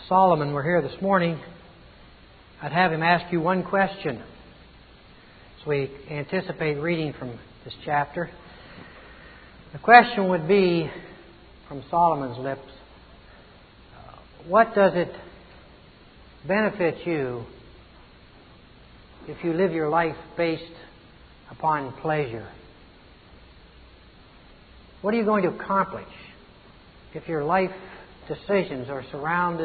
Solomon were here this morning, I'd have him ask you one question as we anticipate reading from this chapter. The question would be, from Solomon's lips, what does it benefit you if you live your life based upon pleasure? What are you going to accomplish if your life decisions are surrounded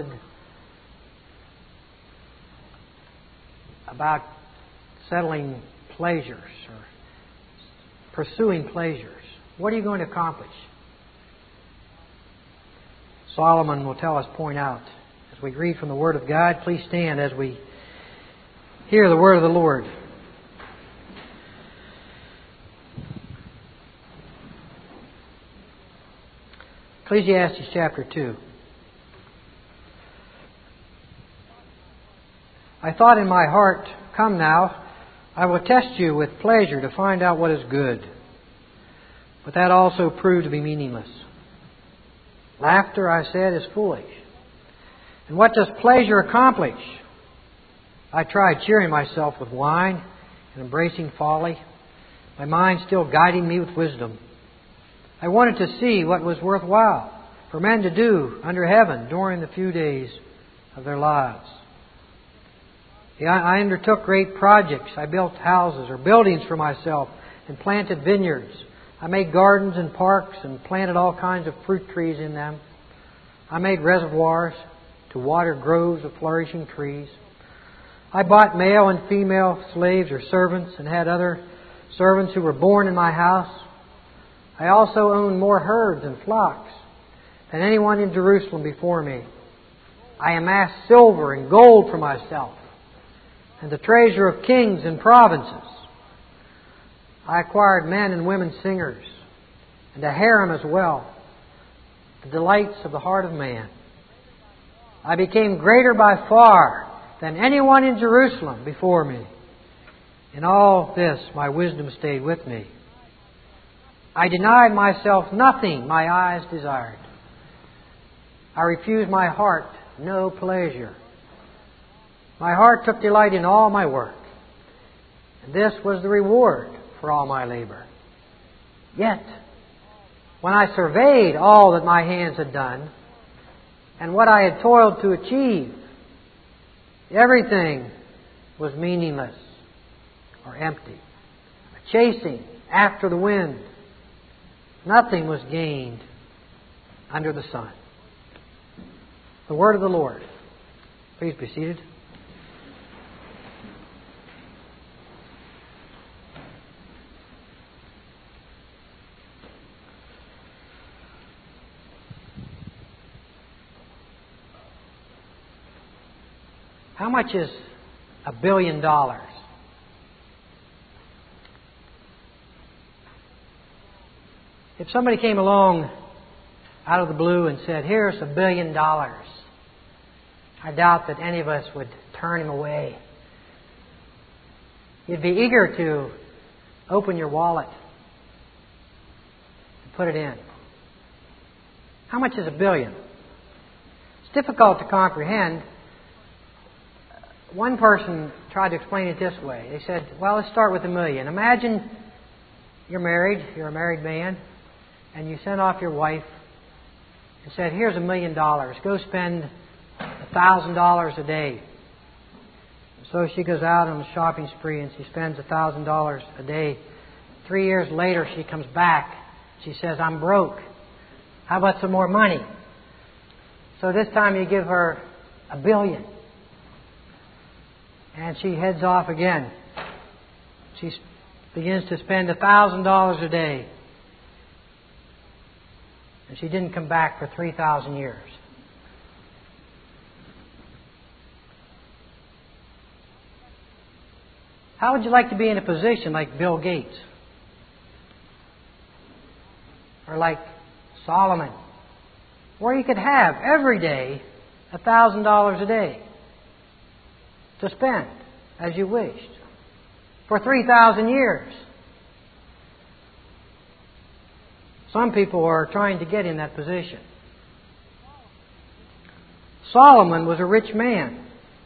about settling pleasures or pursuing pleasures? What are you going to accomplish? Solomon will tell us, point out, as we read from the Word of God. Please stand as we hear the Word of the Lord. Ecclesiastes chapter 2. I thought in my heart, come now, I will test you with pleasure to find out what is good. But that also proved to be meaningless. Laughter, I said, is foolish. And what does pleasure accomplish? I tried cheering myself with wine and embracing folly, my mind still guiding me with wisdom. I wanted to see what was worthwhile for men to do under heaven during the few days of their lives. I undertook great projects. I built houses or buildings for myself and planted vineyards. I made gardens and parks and planted all kinds of fruit trees in them. I made reservoirs to water groves of flourishing trees. I bought male and female slaves or servants and had other servants who were born in my house. I also owned more herds and flocks than anyone in Jerusalem before me. I amassed silver and gold for myself and the treasure of kings and provinces. I acquired men and women singers and a harem as well, the delights of the heart of man. I became greater by far than anyone in Jerusalem before me. In all this, my wisdom stayed with me. I denied myself nothing my eyes desired. I refused my heart no pleasure. My heart took delight in all my work, and this was the reward for all my labor. Yet, when I surveyed all that my hands had done, and what I had toiled to achieve, everything was meaningless or empty, a chasing after the wind. Nothing was gained under the sun. The word of the Lord. Please be seated. How much is $1 billion? If somebody came along out of the blue and said, here's $1 billion, I doubt that any of us would turn him away. You'd be eager to open your wallet and put it in. How much is $1 billion? It's difficult to comprehend. One person tried to explain it this way. They said, well, let's start with $1 million. Imagine you're a married man, and you sent off your wife and said, here's $1 million. Go spend $1,000 a day. So she goes out on a shopping spree and she spends $1,000 a day. 3 years later, she comes back. She says, I'm broke. How about some more money? So this time you give her $1 billion. And she heads off again. She begins to spend $1,000 a day. And she didn't come back for 3,000 years. How would you like to be in a position like Bill Gates? Or like Solomon? Where you could have every day $1,000 a day to spend as you wished for 3,000 years. Some people are trying to get in that position. Solomon was a rich man.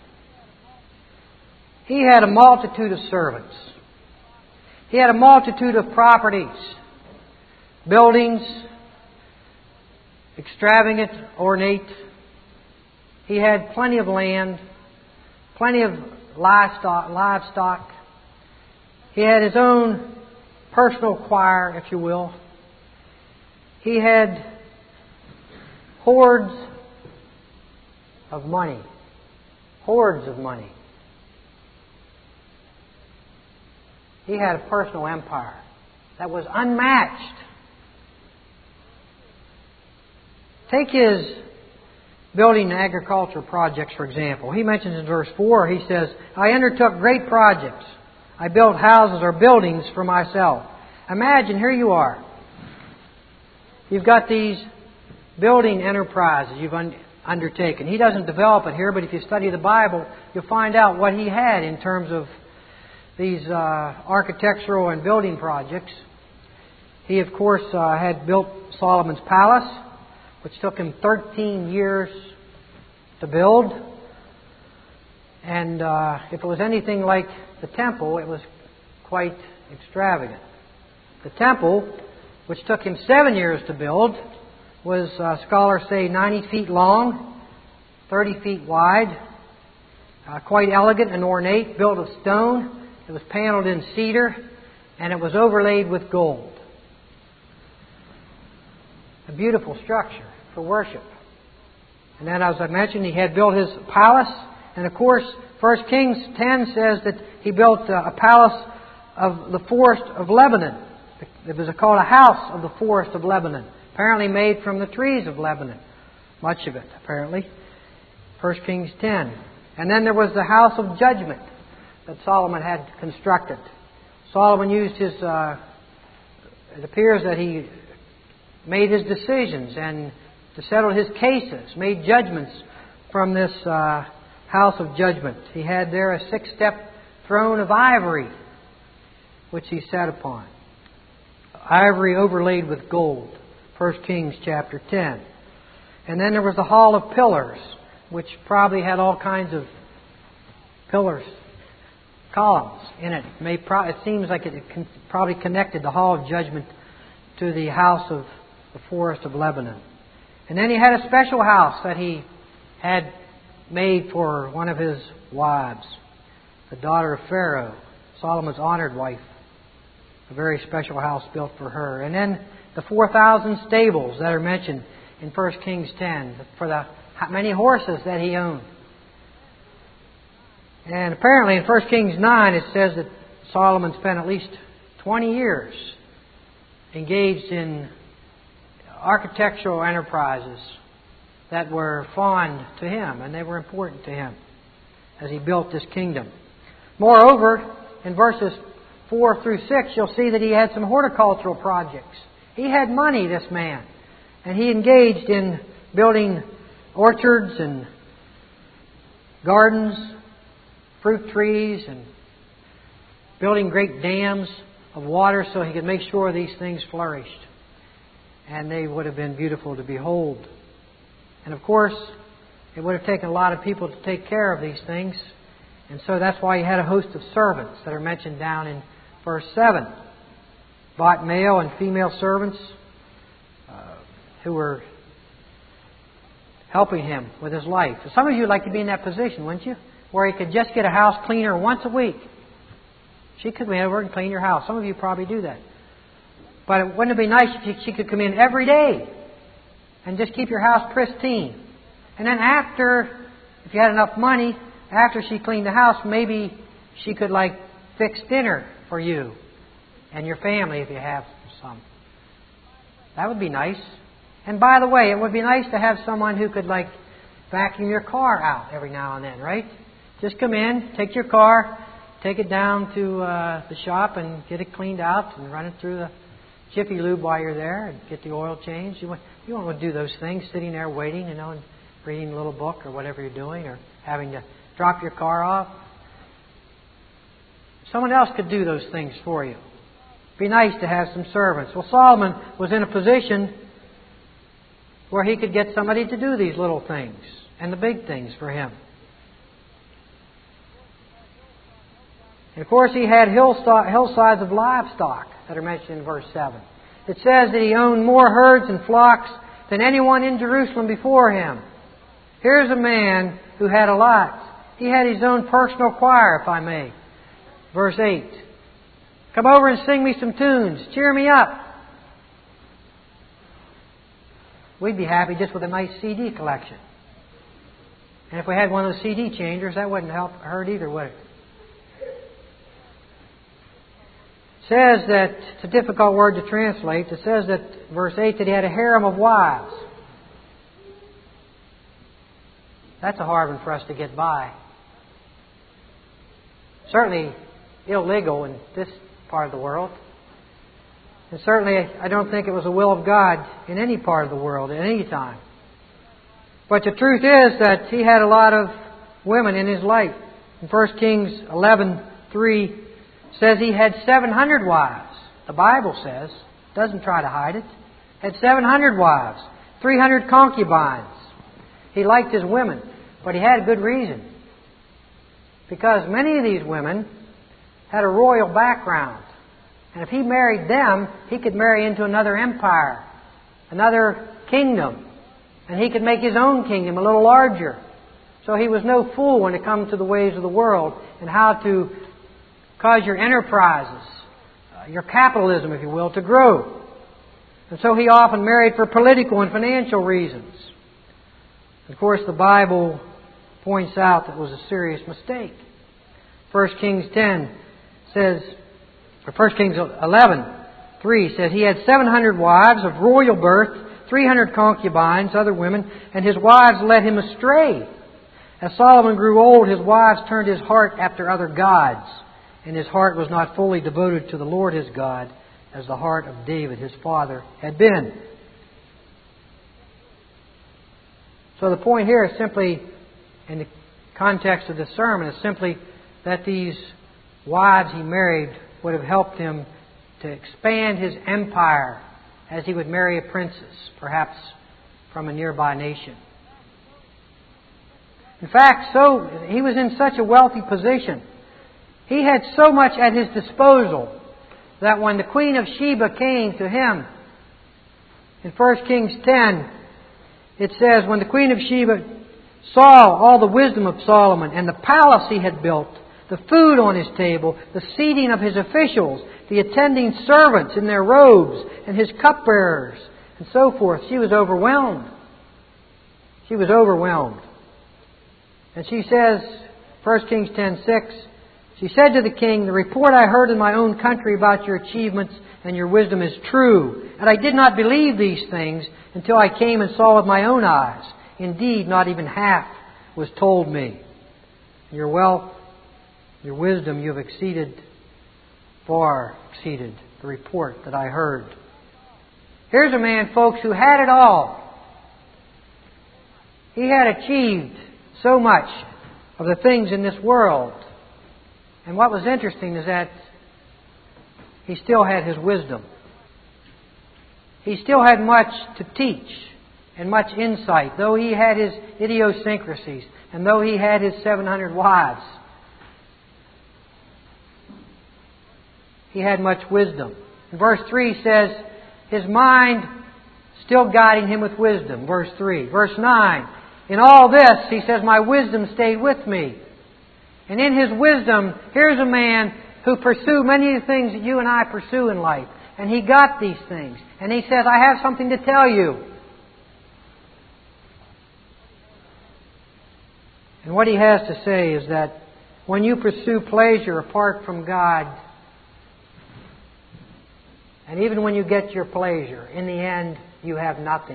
He had a multitude of servants. He had a multitude of properties, buildings, extravagant, ornate. He had plenty of land, plenty of livestock. He had his own personal choir, if you will. He had hordes of money. Hordes of money. He had a personal empire that was unmatched. Take his building and agricultural projects, for example. He mentions in verse 4, he says, I undertook great projects. I built houses or buildings for myself. Imagine, here you are. You've got these building enterprises you've undertaken. He doesn't develop it here, but if you study the Bible, you'll find out what he had in terms of these architectural and building projects. He, of course, had built Solomon's palace, which took him 13 years to build. And if it was anything like the temple, it was quite extravagant. The temple, which took him 7 years to build, was, scholars say, 90 feet long, 30 feet wide, quite elegant and ornate, built of stone. It was paneled in cedar, and it was overlaid with gold. A beautiful structure for worship. And then, as I mentioned, he had built his palace. And of course, 1 Kings 10 says that he built a palace of the forest of Lebanon. It was called a house of the forest of Lebanon. Apparently made from the trees of Lebanon. Much of it, apparently. 1 Kings 10. And then there was the house of judgment that Solomon had constructed. Solomon used his... it appears that he made his decisions and to settle his cases, made judgments from this house of judgment. He had there a 6-step throne of ivory, which he sat upon. Ivory overlaid with gold. 1 Kings chapter 10. And then there was the hall of pillars, which probably had all kinds of pillars, columns in it. It seems like it probably connected the hall of judgment to the house of the forest of Lebanon. And then he had a special house that he had made for one of his wives, the daughter of Pharaoh, Solomon's honored wife. A very special house built for her. And then the 4,000 stables that are mentioned in 1 Kings 10 for the many horses that he owned. And apparently in 1 Kings 9 it says that Solomon spent at least 20 years engaged in architectural enterprises that were fond to him and they were important to him as he built this kingdom. Moreover, in verses 4 through 6, you'll see that he had some horticultural projects. He had money, this man, and he engaged in building orchards and gardens, fruit trees, and building great dams of water so he could make sure these things flourished. And they would have been beautiful to behold. And of course, it would have taken a lot of people to take care of these things. And so that's why he had a host of servants that are mentioned down in verse 7. Bought male and female servants who were helping him with his life. Some of you would like to be in that position, wouldn't you? Where he could just get a house cleaner once a week. She could come over and clean your house. Some of you probably do that. But wouldn't it be nice if she could come in every day and just keep your house pristine? And then after, if you had enough money, after she cleaned the house, maybe she could fix dinner for you and your family if you have some. That would be nice. And by the way, it would be nice to have someone who could vacuum your car out every now and then, right? Just come in, take your car, take it down to the shop and get it cleaned out and run it through the Jiffy Lube while you're there and get the oil changed. You don't want to do those things, sitting there waiting, and reading a little book or whatever you're doing, or having to drop your car off. Someone else could do those things for you. It'd be nice to have some servants. Well, Solomon was in a position where he could get somebody to do these little things. and the big things for him. And of course, he had hillsides of livestock that are mentioned in verse 7. It says that he owned more herds and flocks than anyone in Jerusalem before him. Here's a man who had a lot. He had his own personal choir, if I may. Verse 8. Come over and sing me some tunes. Cheer me up. We'd be happy just with a nice CD collection. And if we had one of those CD changers, that wouldn't hurt either, would it? It says that, it's a difficult word to translate, it says that, verse 8, that he had a harem of wives. That's a hard one for us to get by. Certainly illegal in this part of the world. And certainly I don't think it was the will of God in any part of the world at any time. But the truth is that he had a lot of women in his life. In 1 Kings 11:3 says he had 700 wives. The Bible says, doesn't try to hide it, had 700 wives, 300 concubines. He liked his women, but he had a good reason. Because many of these women had a royal background. And if he married them, he could marry into another empire, another kingdom. And he could make his own kingdom a little larger. So he was no fool when it comes to the ways of the world and how to cause your enterprises, your capitalism, if you will, to grow. And so he often married for political and financial reasons. Of course, the Bible points out that it was a serious mistake. 1 Kings 10 says, or 1 Kings 11:3 says, he had 700 wives of royal birth, 300 concubines, other women, and his wives led him astray. As Solomon grew old, his wives turned his heart after other gods, and his heart was not fully devoted to the Lord his God, as the heart of David his father had been. So the point here is simply, in the context of this sermon, is simply that these wives he married would have helped him to expand his empire as he would marry a princess, perhaps from a nearby nation. In fact, he was in such a wealthy position. He had so much at his disposal that when the Queen of Sheba came to him, in 1 Kings 10, it says, when the Queen of Sheba saw all the wisdom of Solomon and the palace he had built, the food on his table, the seating of his officials, the attending servants in their robes, and his cupbearers, and so forth, she was overwhelmed. She was overwhelmed. And she says, 1 Kings 10:6, she said to the king, the report I heard in my own country about your achievements and your wisdom is true. And I did not believe these things until I came and saw with my own eyes. Indeed, not even half was told me. Your wealth, your wisdom, you have far exceeded the report that I heard. Here's a man, folks, who had it all. He had achieved so much of the things in this world. And what was interesting is that he still had his wisdom. He still had much to teach and much insight, though he had his idiosyncrasies and though he had his 700 wives. He had much wisdom. And verse 3 says, his mind still guiding him with wisdom. Verse 3. Verse 9. In all this, he says, my wisdom stayed with me. And in his wisdom, here's a man who pursued many of the things that you and I pursue in life. And he got these things. And he says, I have something to tell you. And what he has to say is that when you pursue pleasure apart from God, and even when you get your pleasure, in the end, you have nothing.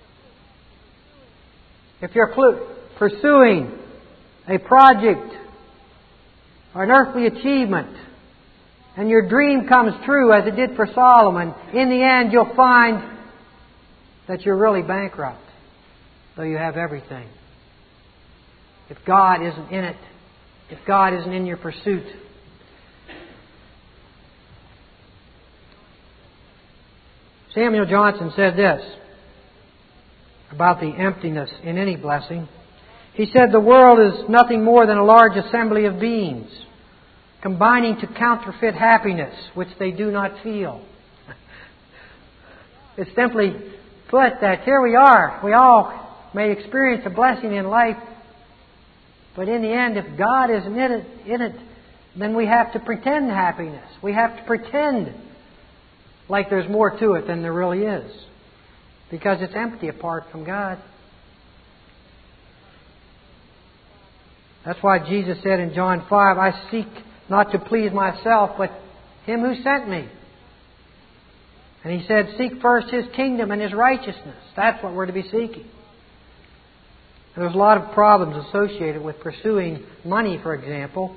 If you're pursuing a project or an earthly achievement, and your dream comes true as it did for Solomon, in the end you'll find that you're really bankrupt, though you have everything. If God isn't in it, if God isn't in your pursuit. Samuel Johnson said this about the emptiness in any blessing. He said the world is nothing more than a large assembly of beings, combining to counterfeit happiness, which they do not feel. It's simply put that here we are. We all may experience a blessing in life, but in the end, if God isn't in it, then we have to pretend happiness. We have to pretend like there's more to it than there really is, because it's empty apart from God. That's why Jesus said in John 5, I seek not to please myself, but Him who sent me. And He said, seek first His kingdom and His righteousness. That's what we're to be seeking. And there's a lot of problems associated with pursuing money, for example.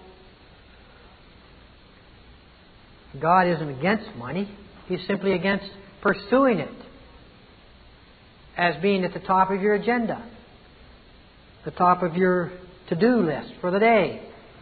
God isn't against money. He's simply against pursuing it as being at the top of your agenda, the top of your to-do list for the day.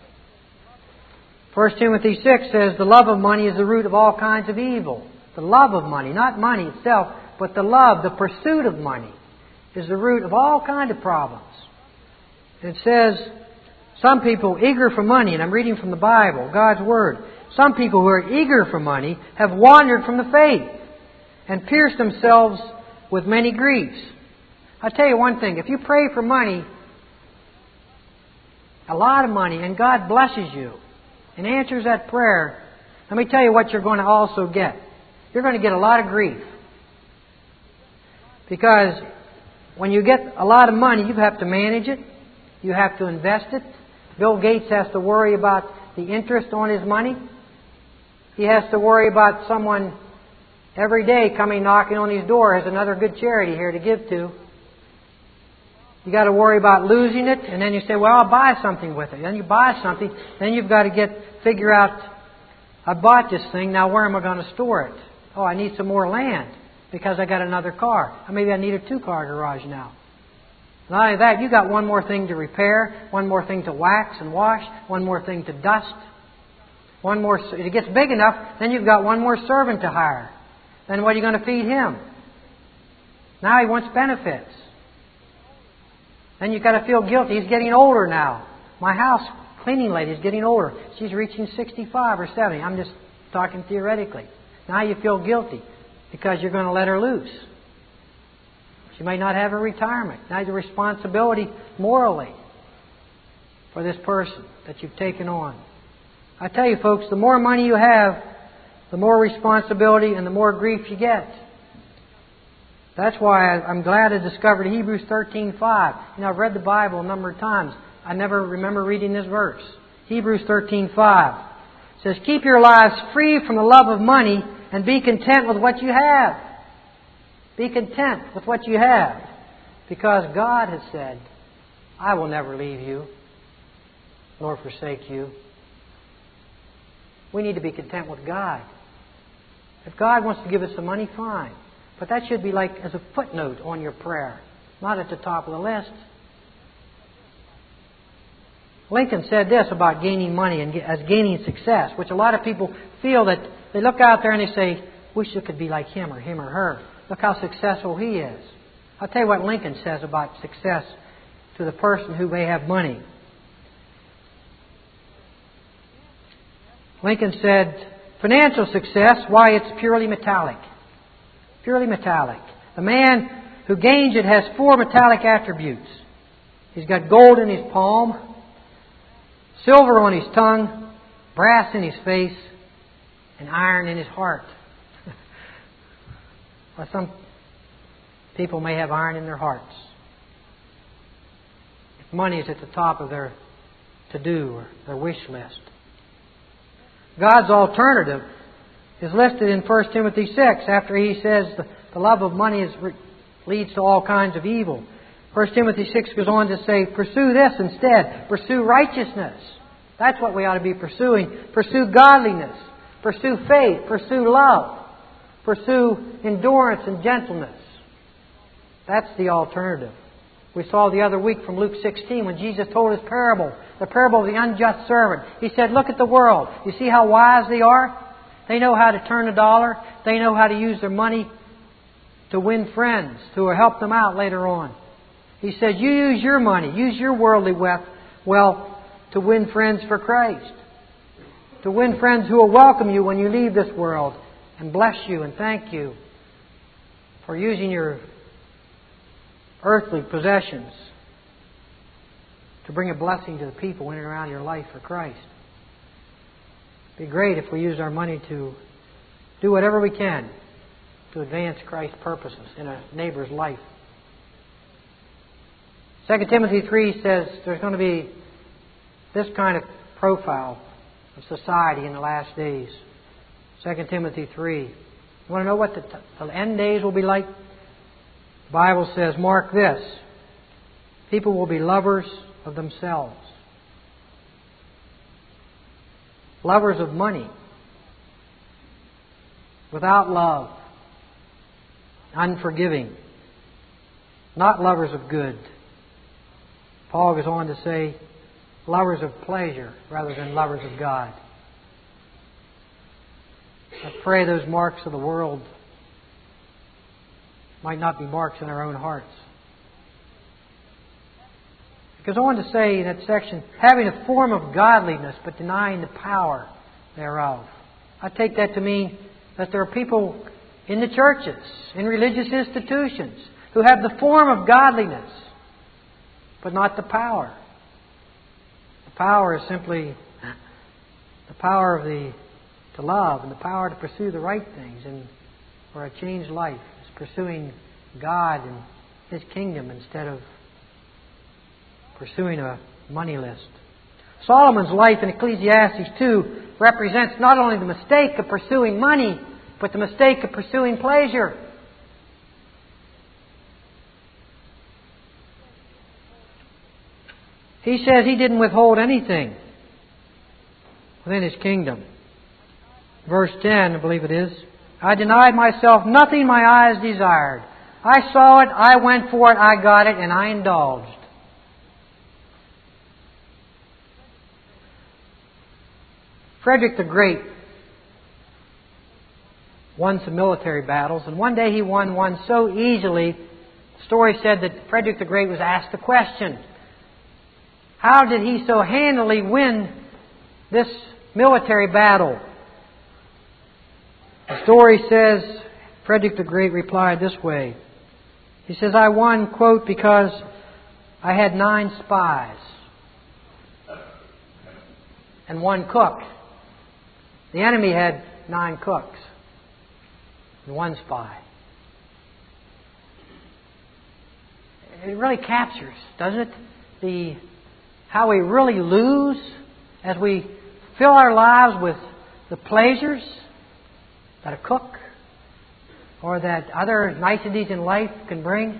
1 Timothy 6 says, the love of money is the root of all kinds of evil. The love of money, not money itself, but the love, the pursuit of money, is the root of all kinds of problems. It says, some people eager for money, and I'm reading from the Bible, God's Word. Some people who are eager for money have wandered from the faith and pierced themselves with many griefs. I'll tell you one thing, if you pray for money, a lot of money, and God blesses you and answers that prayer, let me tell you what you're going to also get. You're going to get a lot of grief. Because when you get a lot of money, you have to manage it. You have to invest it. Bill Gates has to worry about the interest on his money. He has to worry about someone every day coming knocking on his door. Has another good charity here to give to. You got to worry about losing it, and then you say, well, I'll buy something with it. Then you buy something, then you've got to figure out, I bought this thing, now where am I going to store it? Oh, I need some more land because I got another car. Or maybe I need a 2-car garage now. Not only that, you got one more thing to repair, one more thing to wax and wash, one more thing to dust. One more. If it gets big enough, then you've got one more servant to hire. Then what are you going to feed him? Now he wants benefits. Then you've got to feel guilty. He's getting older now. My house cleaning lady is getting older. She's reaching 65 or 70. I'm just talking theoretically. Now you feel guilty because you're going to let her loose. She may not have a retirement. Now you have a responsibility morally for this person that you've taken on. I tell you folks, the more money you have, the more responsibility and the more grief you get. That's why I'm glad I discovered Hebrews 13:5. You know, I've read the Bible a number of times. I never remember reading this verse. Hebrews 13:5 says, keep your lives free from the love of money and be content with what you have. Be content with what you have. Because God has said, I will never leave you nor forsake you. We need to be content with God. If God wants to give us some money, fine. But that should be like as a footnote on your prayer, not at the top of the list. Lincoln said this about gaining money and as gaining success, which a lot of people feel that they look out there and they say, wish it could be like him or her. Look how successful he is. I'll tell you what Lincoln says about success to the person who may have money. Lincoln said, financial success, why, it's purely metallic. Purely metallic. The man who gains it has 4 metallic attributes. He's got gold in his palm, silver on his tongue, brass in his face, and iron in his heart. Well, some people may have iron in their hearts. If money is at the top of their to-do or their wish list. God's alternative is listed in 1 Timothy 6 after he says the love of money leads to all kinds of evil. 1 Timothy 6 goes on to say, pursue this instead. Pursue righteousness. That's what we ought to be pursuing. Pursue godliness. Pursue faith. Pursue love. Pursue endurance and gentleness. That's the alternative. We saw the other week from Luke 16 when Jesus told his parable, the parable of the unjust servant. He said, look at the world. You see how wise they are? They know how to turn a dollar. They know how to use their money to win friends who will help them out later on. He says, you use your money, use your worldly wealth to win friends for Christ. To win friends who will welcome you when you leave this world and bless you and thank you for using your earthly possessions to bring a blessing to the people in and around your life for Christ. It'd be great if we used our money to do whatever we can to advance Christ's purposes in a neighbor's life. 2 Timothy 3 says there's going to be this kind of profile of society in the last days. 2 Timothy 3. You want to know what the end days will be like? The Bible says, mark this. People will be lovers of themselves. Lovers of money. Without love. Unforgiving. Not lovers of good. Paul goes on to say, lovers of pleasure rather than lovers of God. I pray those marks of the world might not be marks in our own hearts. It goes on to say in that section, having a form of godliness but denying the power thereof. I take that to mean that there are people in the churches, in religious institutions, who have the form of godliness but not the power. The power is simply the power of to love and the power to pursue the right things and for a changed life. It's pursuing God and His kingdom instead of pursuing a money list. Solomon's life in Ecclesiastes 2 represents not only the mistake of pursuing money, but the mistake of pursuing pleasure. He says he didn't withhold anything within His kingdom. Verse 10, I believe it is. I denied myself nothing my eyes desired. I saw it, I went for it, I got it, and I indulged. Frederick the Great won some military battles, and one day he won one so easily, the story said that Frederick the Great was asked the question, how did he so handily win this military battle? The story says, Frederick the Great replied this way. He says, I won, quote, because I had 9 spies and 1 cook. The enemy had 9 cooks and 1 spy. It really captures, doesn't it, how we really lose as we fill our lives with the pleasures that a cook or that other niceties in life can bring.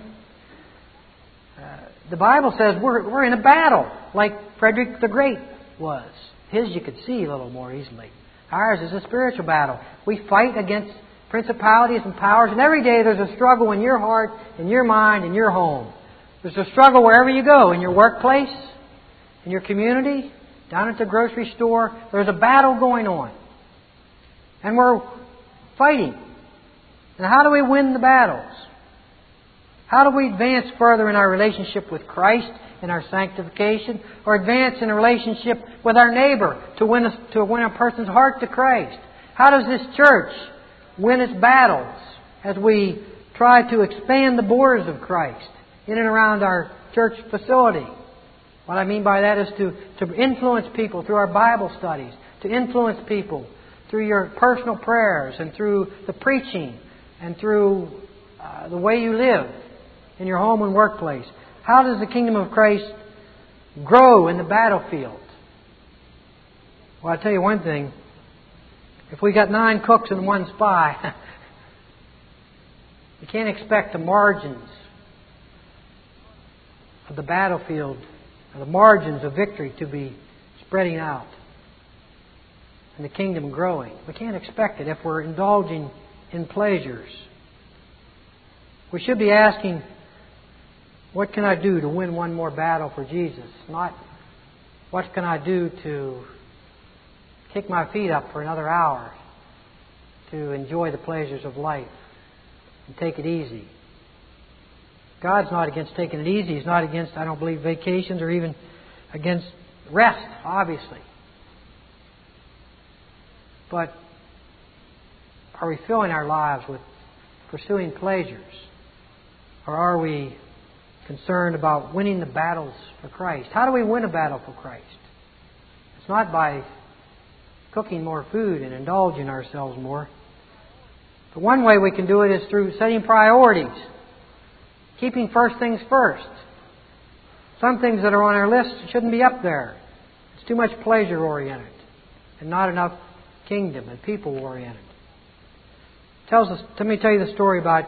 The Bible says we're in a battle like Frederick the Great was. His you could see a little more easily. Ours is a spiritual battle. We fight against principalities and powers, and every day there's a struggle in your heart, in your mind, in your home. There's a struggle wherever you go, in your workplace, in your community, down at the grocery store. There's a battle going on. And we're fighting. And how do we win the battles? How do we advance further in our relationship with Christ, in our sanctification, or advance in a relationship with our neighbor to win a person's heart to Christ? How does this church win its battles as we try to expand the borders of Christ in and around our church facility? What I mean by that is to influence people through our Bible studies, to influence people through your personal prayers and through the preaching and through the way you live in your home and workplace. How does the kingdom of Christ grow in the battlefield? Well, I'll tell you one thing. If we got 9 cooks and 1 spy, you can't expect the margins of the battlefield, the margins of victory to be spreading out and the kingdom growing. We can't expect it if we're indulging in pleasures. We should be asking, what can I do to win one more battle for Jesus? Not, what can I do to kick my feet up for another hour to enjoy the pleasures of life and take it easy? God's not against taking it easy. He's not against, I don't believe, vacations or even against rest, obviously. But are we filling our lives with pursuing pleasures? Or are we concerned about winning the battles for Christ? How do we win a battle for Christ? It's not by cooking more food and indulging ourselves more. But one way we can do it is through setting priorities. Keeping first things first. Some things that are on our list shouldn't be up there. It's too much pleasure-oriented and not enough kingdom and people-oriented. Let me tell you the story about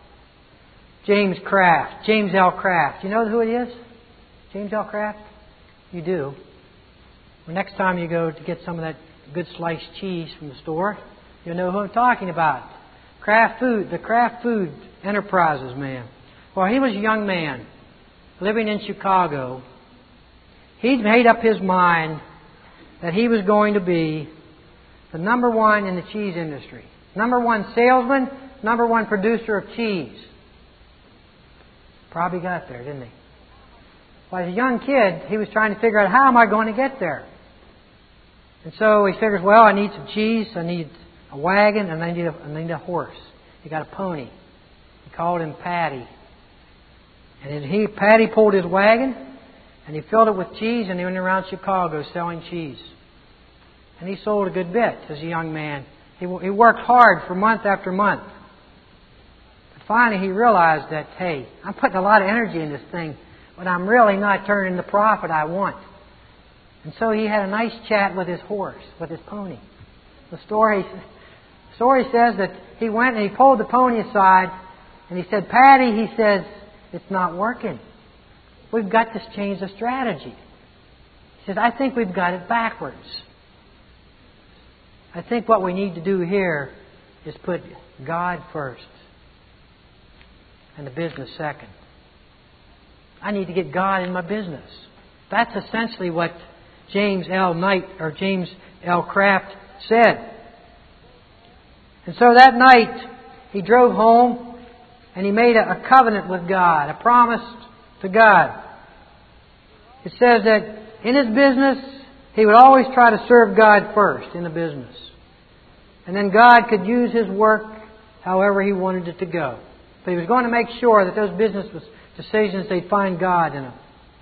James Kraft. James L. Kraft. You know who it is? James L. Kraft? You do. Well, next time you go to get some of that good sliced cheese from the store, you'll know who I'm talking about. Kraft Food, the Kraft Food Enterprises man. Well, he was a young man living in Chicago. He'd made up his mind that he was going to be the number one in the cheese industry. Number one salesman, number one producer of cheese. Probably got there, didn't he? Well, as a young kid, he was trying to figure out, how am I going to get there? And so he figures, well, I need some cheese, I need a wagon, and I need a horse. He got a pony. He called him Patty. And Patty pulled his wagon, and he filled it with cheese, and he went around Chicago selling cheese. And he sold a good bit as a young man. He worked hard for month after month. But finally he realized that, hey, I'm putting a lot of energy in this thing, but I'm really not turning the profit I want. And so he had a nice chat with his horse, with his pony. The story says that he went and he pulled the pony aside, and he said, Patty, he says, it's not working. We've got to change the strategy. He says, I think we've got it backwards. I think what we need to do here is put God first and the business second. I need to get God in my business. That's essentially what James L. Kraft said. And so that night he drove home and he made a covenant with God, a promise to God. It says that in his business he would always try to serve God first in the business. And then God could use his work however he wanted it to go. But he was going to make sure that those business decisions, they'd find God in them.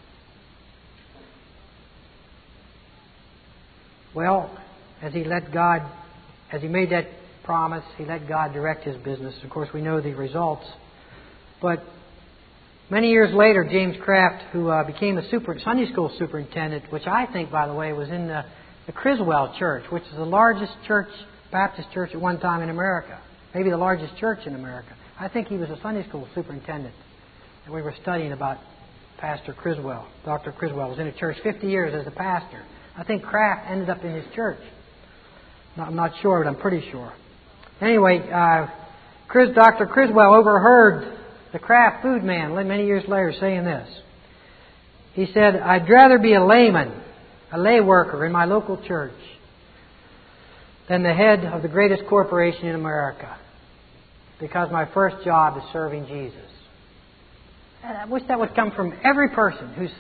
Well, as he made that promise, he let God direct his business. Of course, we know the results. But many years later, James Kraft, who became a Sunday school superintendent, which I think, by the way, was in the Criswell Church, which is the largest Baptist church at one time in America. Maybe the largest church in America. I think he was a Sunday school superintendent. And we were studying about Pastor Criswell. Dr. Criswell was in a church 50 years as a pastor. I think Kraft ended up in his church. I'm not sure, but I'm pretty sure. Anyway, Dr. Criswell overheard the Kraft food man many years later saying this. He said, I'd rather be a layman, a lay worker in my local church, than the head of the greatest corporation in America, because my first job is serving Jesus. And I wish that would come from every person who's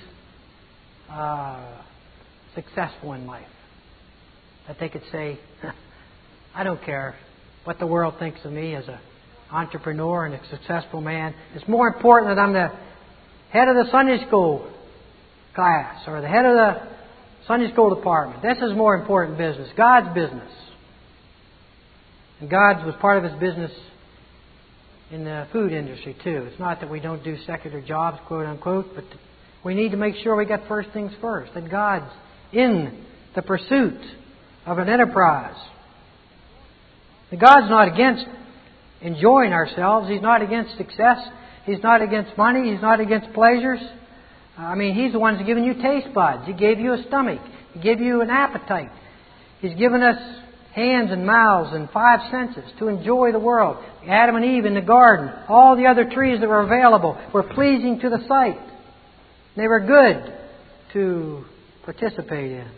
successful in life. That they could say, I don't care what the world thinks of me as an entrepreneur and a successful man. It's more important that I'm the head of the Sunday school class or the head of the Sunday school department. This is more important business, God's business. And God was part of his business in the food industry too. It's not that we don't do secular jobs, quote unquote, but we need to make sure we get first things first. That God's in the pursuit of an enterprise. That God's not against enjoying ourselves. He's not against success. He's not against money. He's not against pleasures. He's the one who's given you taste buds. He gave you a stomach. He gave you an appetite. He's given us hands and mouths and 5 senses to enjoy the world. Adam and Eve in the garden, all the other trees that were available were pleasing to the sight. They were good to participate in.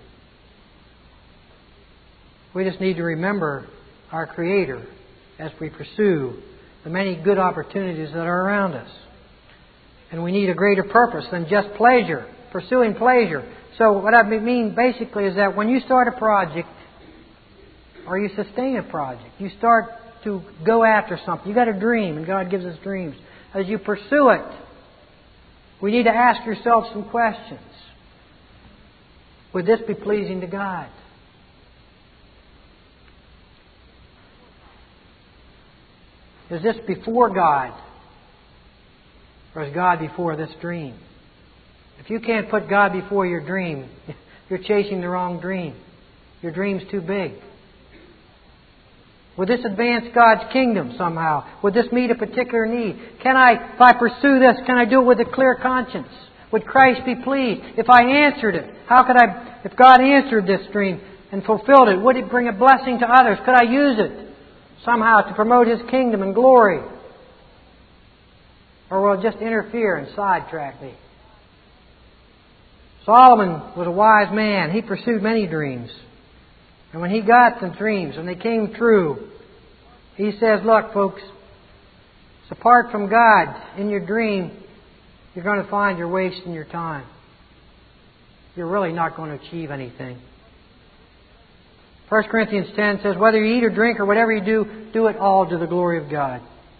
We just need to remember our Creator as we pursue the many good opportunities that are around us. And we need a greater purpose than just pleasure, pursuing pleasure. So what I mean basically is that when you start a project, or you sustain a project, you start to go after something. You got a dream, and God gives us dreams. As you pursue it, we need to ask yourself some questions. Would this be pleasing to God? Is this before God? Or is God before this dream? If you can't put God before your dream, you're chasing the wrong dream. Your dream's too big. Would this advance God's kingdom somehow? Would this meet a particular need? If I pursue this, can I do it with a clear conscience? Would Christ be pleased? If I answered it, if God answered this dream and fulfilled it, would it bring a blessing to others? Could I use it somehow to promote His kingdom and glory? Or will it just interfere and sidetrack me? Solomon was a wise man. He pursued many dreams. And when he got the dreams, when they came true, he says, look, folks, it's apart from God in your dream, you're going to find you're wasting your time. You're really not going to achieve anything. 1 Corinthians 10 says, whether you eat or drink or whatever you do, do it all to the glory of God.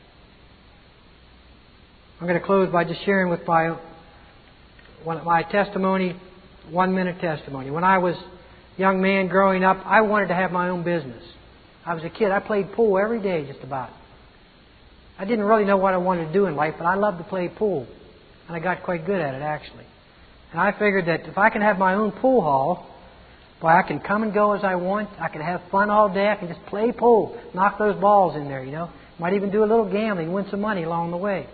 I'm going to close by just sharing with my testimony, 1-minute testimony. When I was a young man growing up, I wanted to have my own business. I was a kid. I played pool every day just about. I didn't really know what I wanted to do in life, but I loved to play pool. And I got quite good at it, actually. And I figured that if I can have my own pool hall, boy, I can come and go as I want. I can have fun all day. I can just play pool, knock those balls in there, you know. Might even do a little gambling, win some money along the way.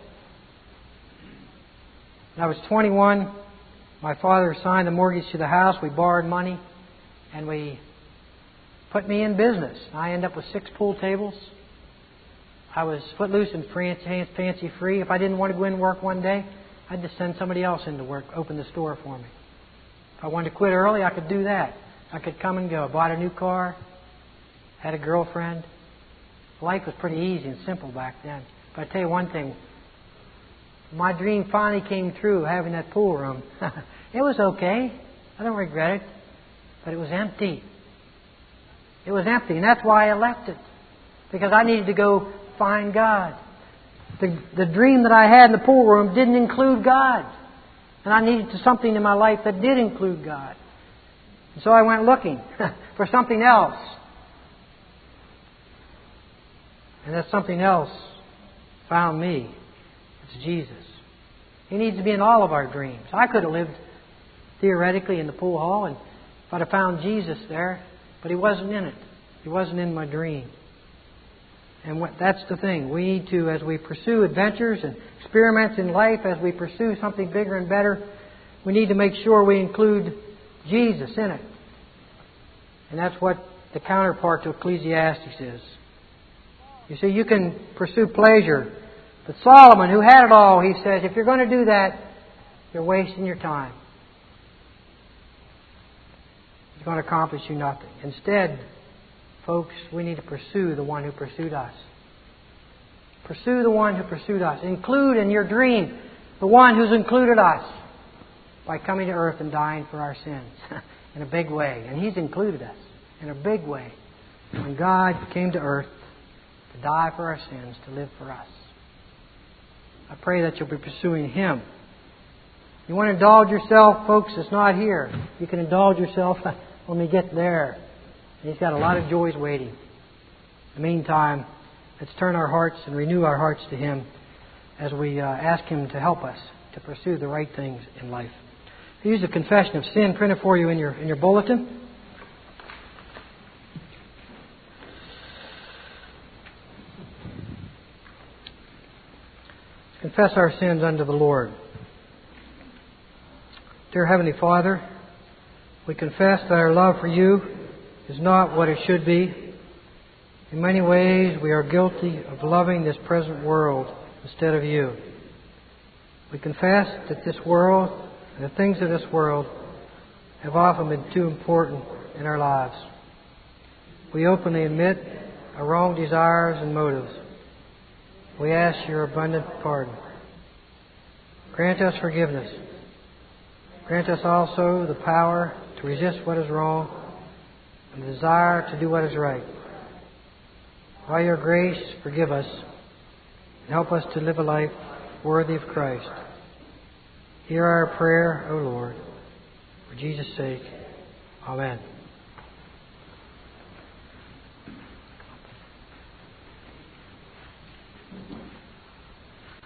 When I was 21, my father signed the mortgage to the house. We borrowed money, and we put me in business. I ended up with 6 pool tables. I was footloose and fancy free. If I didn't want to go in and work one day, I'd just send somebody else in to work, open the store for me. If I wanted to quit early, I could do that. I could come and go. Bought a new car, had a girlfriend. Life was pretty easy and simple back then. But I tell you one thing, my dream finally came true, having that pool room. It was okay. I don't regret it. But it was empty. It was empty, and that's why I left it. Because I needed to go find God. The dream that I had in the pool room didn't include God. And I needed something in my life that did include God. And so I went looking for something else. And that something else found me. It's Jesus. He needs to be in all of our dreams. I could have lived theoretically in the pool hall and if I'd have found Jesus there, but He wasn't in it. He wasn't in my dream. And that's the thing. We need to, as we pursue adventures and experiments in life, as we pursue something bigger and better, we need to make sure we include Jesus in it. And that's what the counterpart to Ecclesiastes is. You see, you can pursue pleasure. But Solomon, who had it all, he says, if you're going to do that, you're wasting your time. It's going to accomplish you nothing. Instead, folks, we need to pursue the one who pursued us. Pursue the one who pursued us. Include in your dream the one who's included us by coming to earth and dying for our sins in a big way. And He's included us in a big way. When God came to earth to die for our sins, to live for us. I pray that you'll be pursuing Him. You want to indulge yourself, folks, it's not here. You can indulge yourself when we get there. He's got a lot of joys waiting. In the meantime, let's turn our hearts and renew our hearts to Him as we ask Him to help us to pursue the right things in life. Here's a confession of sin printed for you in your bulletin. Confess our sins unto the Lord. Dear Heavenly Father, we confess that our love for You is not what it should be. In many ways, we are guilty of loving this present world instead of You. We confess that this world and the things of this world have often been too important in our lives. We openly admit our wrong desires and motives. We ask Your abundant pardon. Grant us forgiveness. Grant us also the power to resist what is wrong and the desire to do what is right. By your grace, forgive us and help us to live a life worthy of Christ. Hear our prayer, O Lord. For Jesus' sake. Amen.